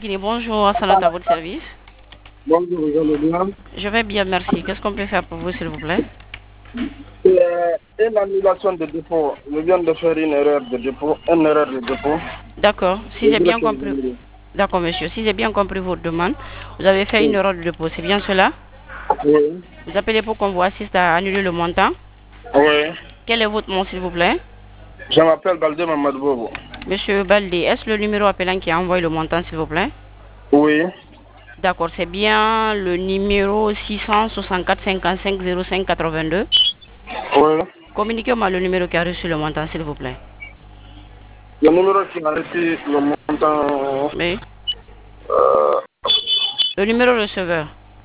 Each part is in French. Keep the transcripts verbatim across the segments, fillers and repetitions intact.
Guinée, bonjour, Assanat à votre service. Bonjour, vous allez bien? Je vais bien, merci. Qu'est-ce qu'on peut faire pour vous, s'il vous plaît? C'est euh, une annulation de dépôt. Je viens de faire une erreur de dépôt, une erreur de dépôt. D'accord, si Je j'ai voulais bien que vous compris. me- D'accord, monsieur, si j'ai bien compris votre demande, vous avez fait une Oui. erreur de dépôt, c'est bien cela? Oui. Vous appelez pour qu'on vous assiste à annuler le montant. Oui. Quel est votre nom, s'il vous plaît? Je m'appelle Baldé Mamadou Bobo. Monsieur Baldé, est-ce le numéro appelant qui a envoyé le montant, s'il vous plaît? Oui. D'accord, c'est bien le numéro six cent soixante-quatre cinquante-cinq zéro cinq quatre-vingt-deux. Oui. Communiquez-moi le numéro qui a reçu le montant, s'il vous plaît. Le numéro qui a reçu le montant. Oui. Euh, Le numéro receveur.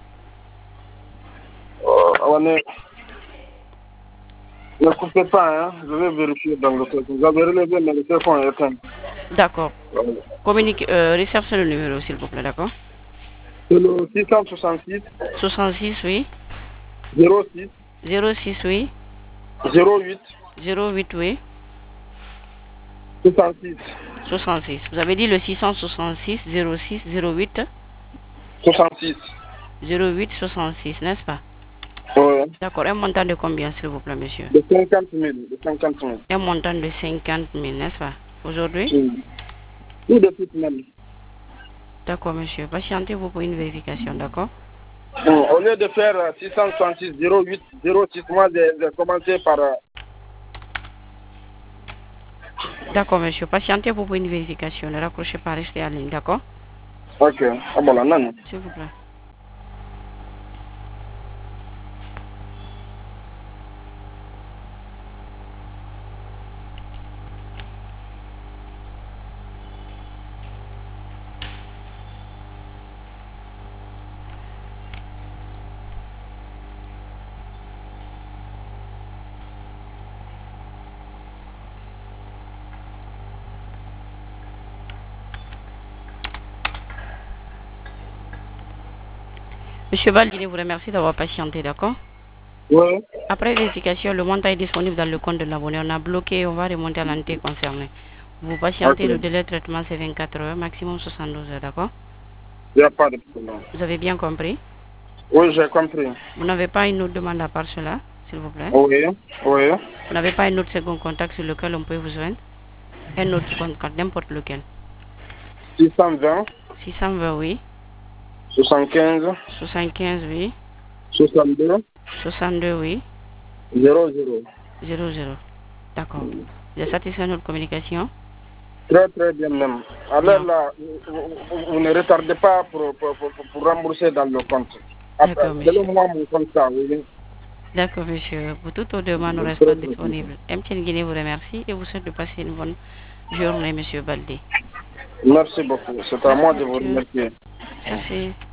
euh, on est... Ne coupez pas, hein. Je vais vérifier dans le téléphone. Vous avez relevé, mais le téléphone est éteint. D'accord. Euh, Communique, euh, réception le numéro, s'il vous plaît, d'accord? C'est le six cent soixante-six soixante-six, oui. zéro six zéro six, oui. zéro huit zéro huit, oui. soixante-six soixante-six. Vous avez dit le six cent soixante-six zéro six zéro huit soixante-six. zéro huit soixante-six, n'est-ce pas? Oui. D'accord. Un montant de combien, s'il vous plaît, monsieur? De cinquante mille. De cinquante mille. Un montant de cinquante mille, n'est-ce pas? Aujourd'hui? Oui. Tout de suite même. D'accord, monsieur. Patientez-vous pour une vérification, d'accord? Bon, au lieu de faire euh, six cent soixante-six zéro huit zéro six, moi j'ai j'ai commencé par... euh, D'accord, monsieur. Patientez-vous pour une vérification. Ne raccrochez pas, restez en ligne, d'accord? Ok. Ah bon, là, non. S'il vous plaît. Monsieur Baldini vous remercie d'avoir patienté, d'accord? Oui. Après vérification, le montant est disponible dans le compte de l'abonné. On a bloqué, on va remonter à l'entité concernée. Vous Ok. patientez, le délai de traitement c'est vingt-quatre heures, maximum soixante-douze heures, d'accord? Il n'y a pas de problème. Vous avez bien compris? Oui, j'ai compris. Vous n'avez pas une autre demande à part cela, s'il vous plaît? Oui. Oui. Vous n'avez pas un autre second contact sur lequel on peut vous joindre? Un autre contact, n'importe lequel. six cent vingt six cent vingt, oui. soixante-quinze soixante-quinze, oui. soixante-deux soixante-deux, oui. zéro zéro. zéro zéro. D'accord. Vous êtes satisfait de notre communication? Très très bien même. Alors Bien. là, vous, vous- vous ne retardez pas pour, pour, pour, pour rembourser dans le compte. Après, D'accord, monsieur. donnez-moi mon compte ça, oui. D'accord, monsieur. Pour toute autre demande, nous Très, restons très bien. disponibles. M T N Guinée vous remercie et vous souhaite de passer une bonne journée, monsieur Baldé. Merci beaucoup. C'est à Merci, moi de vous monsieur. remercier. Merci.